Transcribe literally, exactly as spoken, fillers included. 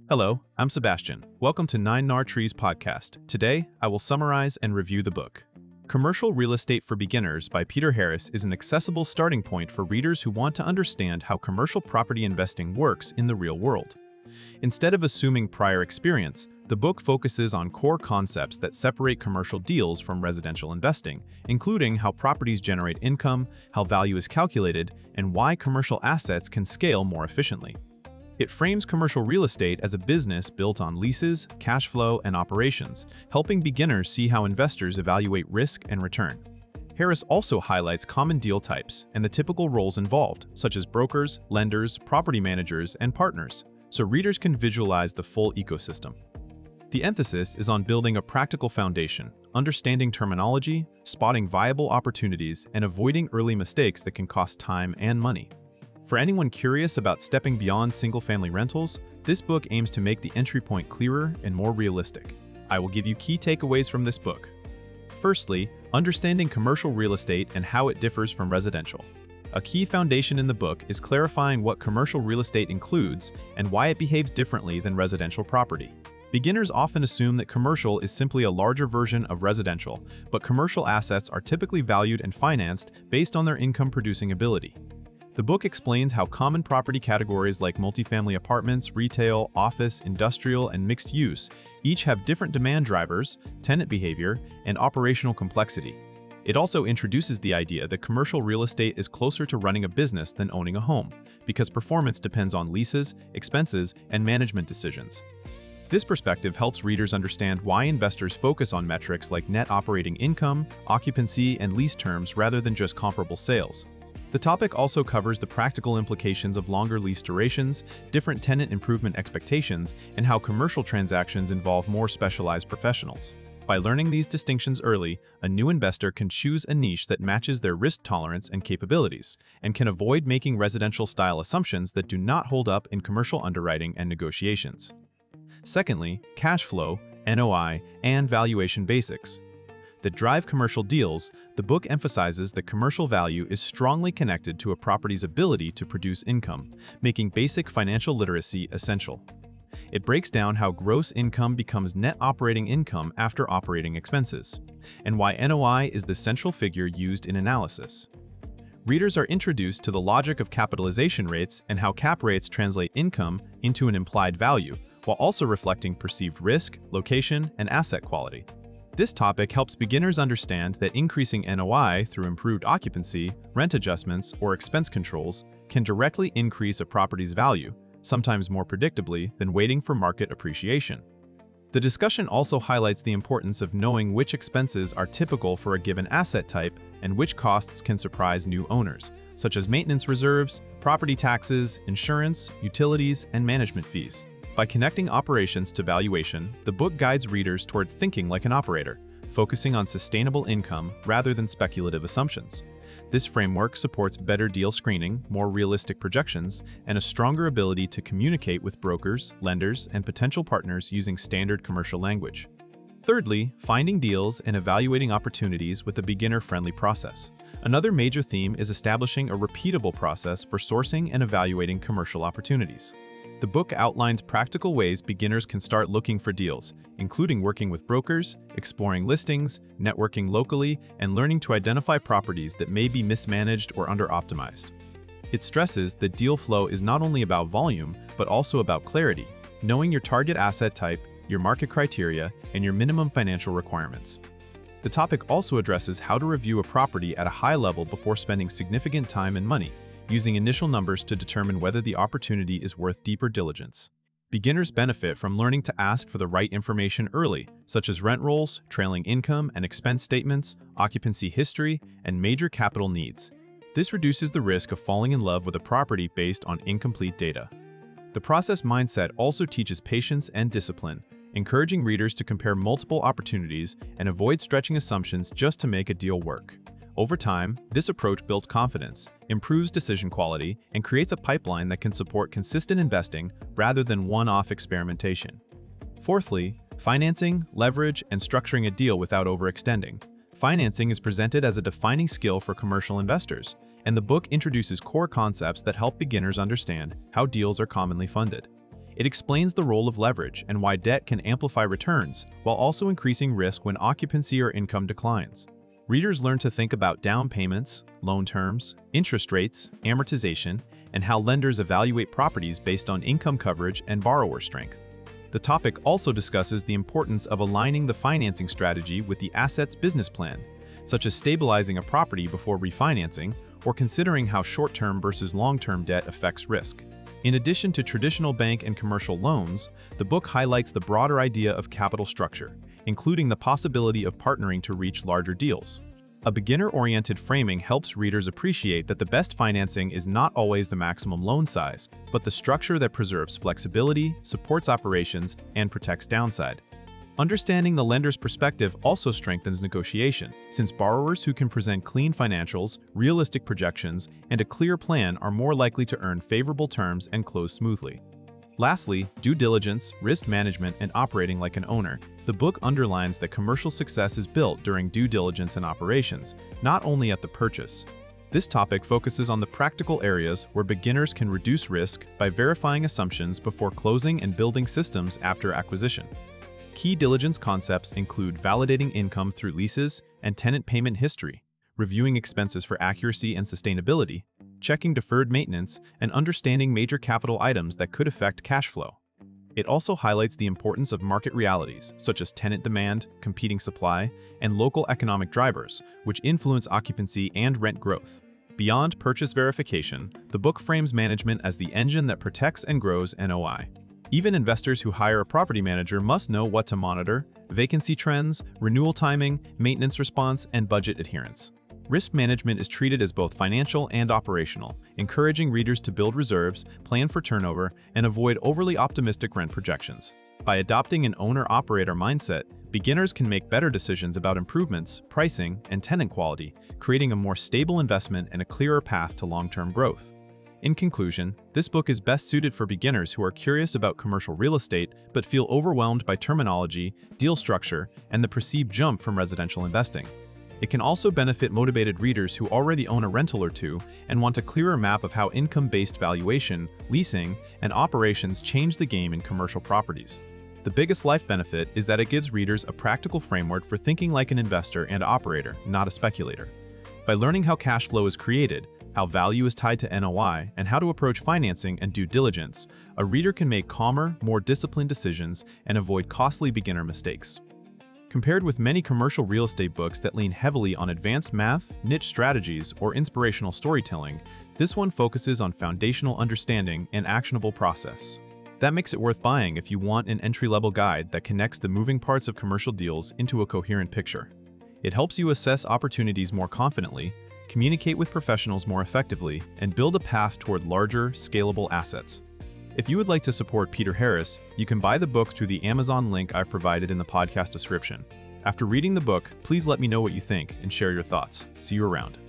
Hello, I'm Sebastian. Welcome to Nine Nar Trees podcast. Today, I will summarize and review the book. Commercial Real Estate for Beginners by Peter Harris is an accessible starting point for readers who want to understand how commercial property investing works in the real world. Instead of assuming prior experience, the book focuses on core concepts that separate commercial deals from residential investing, including how properties generate income, how value is calculated, and why commercial assets can scale more efficiently. It frames commercial real estate as a business built on leases, cash flow, and operations, helping beginners see how investors evaluate risk and return. Harris also highlights common deal types and the typical roles involved, such as brokers, lenders, property managers, and partners, so readers can visualize the full ecosystem. The emphasis is on building a practical foundation, understanding terminology, spotting viable opportunities, and avoiding early mistakes that can cost time and money. For anyone curious about stepping beyond single-family rentals, this book aims to make the entry point clearer and more realistic. I will give you key takeaways from this book. Firstly, understanding commercial real estate and how it differs from residential. A key foundation in the book is clarifying what commercial real estate includes and why it behaves differently than residential property. Beginners often assume that commercial is simply a larger version of residential, but commercial assets are typically valued and financed based on their income-producing ability. The book explains how common property categories like multifamily apartments, retail, office, industrial, and mixed use each have different demand drivers, tenant behavior, and operational complexity. It also introduces the idea that commercial real estate is closer to running a business than owning a home, because performance depends on leases, expenses, and management decisions. This perspective helps readers understand why investors focus on metrics like net operating income, occupancy, and lease terms rather than just comparable sales. The topic also covers the practical implications of longer lease durations, different tenant improvement expectations, and how commercial transactions involve more specialized professionals. By learning these distinctions early, a new investor can choose a niche that matches their risk tolerance and capabilities, and can avoid making residential-style assumptions that do not hold up in commercial underwriting and negotiations. Secondly, cash flow, N O I, and valuation basics. That drive commercial deals, the book emphasizes that commercial value is strongly connected to a property's ability to produce income, making basic financial literacy essential. It breaks down how gross income becomes net operating income after operating expenses, and why N O I is the central figure used in analysis. Readers are introduced to the logic of capitalization rates and how cap rates translate income into an implied value, while also reflecting perceived risk, location, and asset quality. This topic helps beginners understand that increasing N O I through improved occupancy, rent adjustments, or expense controls can directly increase a property's value, sometimes more predictably than waiting for market appreciation. The discussion also highlights the importance of knowing which expenses are typical for a given asset type and which costs can surprise new owners, such as maintenance reserves, property taxes, insurance, utilities, and management fees. By connecting operations to valuation, the book guides readers toward thinking like an operator, focusing on sustainable income rather than speculative assumptions. This framework supports better deal screening, more realistic projections, and a stronger ability to communicate with brokers, lenders, and potential partners using standard commercial language. Thirdly, finding deals and evaluating opportunities with a beginner-friendly process. Another major theme is establishing a repeatable process for sourcing and evaluating commercial opportunities. The book outlines practical ways beginners can start looking for deals, including working with brokers, exploring listings, networking locally, and learning to identify properties that may be mismanaged or under-optimized. It stresses that deal flow is not only about volume, but also about clarity, knowing your target asset type, your market criteria, and your minimum financial requirements. The topic also addresses how to review a property at a high level before spending significant time and money, using initial numbers to determine whether the opportunity is worth deeper diligence. Beginners benefit from learning to ask for the right information early, such as rent rolls, trailing income and expense statements, occupancy history, and major capital needs. This reduces the risk of falling in love with a property based on incomplete data. The process mindset also teaches patience and discipline, encouraging readers to compare multiple opportunities and avoid stretching assumptions just to make a deal work. Over time, this approach builds confidence, improves decision quality, and creates a pipeline that can support consistent investing rather than one-off experimentation. Fourthly, financing, leverage, and structuring a deal without overextending. Financing is presented as a defining skill for commercial investors, and the book introduces core concepts that help beginners understand how deals are commonly funded. It explains the role of leverage and why debt can amplify returns while also increasing risk when occupancy or income declines. Readers learn to think about down payments, loan terms, interest rates, amortization, and how lenders evaluate properties based on income coverage and borrower strength. The topic also discusses the importance of aligning the financing strategy with the asset's business plan, such as stabilizing a property before refinancing or considering how short-term versus long-term debt affects risk. In addition to traditional bank and commercial loans, the book highlights the broader idea of capital structure, including the possibility of partnering to reach larger deals. A beginner-oriented framing helps readers appreciate that the best financing is not always the maximum loan size, but the structure that preserves flexibility, supports operations, and protects downside. Understanding the lender's perspective also strengthens negotiation, since borrowers who can present clean financials, realistic projections, and a clear plan are more likely to earn favorable terms and close smoothly. Lastly, due diligence, risk management, and operating like an owner. The book underlines that commercial success is built during due diligence and operations, not only at the purchase. This topic focuses on the practical areas where beginners can reduce risk by verifying assumptions before closing and building systems after acquisition. Key diligence concepts include validating income through leases and tenant payment history, reviewing expenses for accuracy and sustainability, checking deferred maintenance, and understanding major capital items that could affect cash flow. It also highlights the importance of market realities, such as tenant demand, competing supply, and local economic drivers, which influence occupancy and rent growth. Beyond purchase verification, the book frames management as the engine that protects and grows N O I. Even investors who hire a property manager must know what to monitor: vacancy trends, renewal timing, maintenance response, and budget adherence. Risk management is treated as both financial and operational, encouraging readers to build reserves, plan for turnover, and avoid overly optimistic rent projections. By adopting an owner-operator mindset, beginners can make better decisions about improvements, pricing, and tenant quality, creating a more stable investment and a clearer path to long-term growth. In conclusion, this book is best suited for beginners who are curious about commercial real estate but feel overwhelmed by terminology, deal structure, and the perceived jump from residential investing. It can also benefit motivated readers who already own a rental or two and want a clearer map of how income-based valuation, leasing, and operations change the game in commercial properties. The biggest life benefit is that it gives readers a practical framework for thinking like an investor and operator, not a speculator. By learning how cash flow is created, how value is tied to N O I, and how to approach financing and due diligence, a reader can make calmer, more disciplined decisions and avoid costly beginner mistakes. Compared with many commercial real estate books that lean heavily on advanced math, niche strategies, or inspirational storytelling, this one focuses on foundational understanding and actionable process. That makes it worth buying if you want an entry-level guide that connects the moving parts of commercial deals into a coherent picture. It helps you assess opportunities more confidently, communicate with professionals more effectively, and build a path toward larger, scalable assets. If you would like to support Peter Harris, you can buy the book through the Amazon link I've provided in the podcast description. After reading the book, please let me know what you think and share your thoughts. See you around.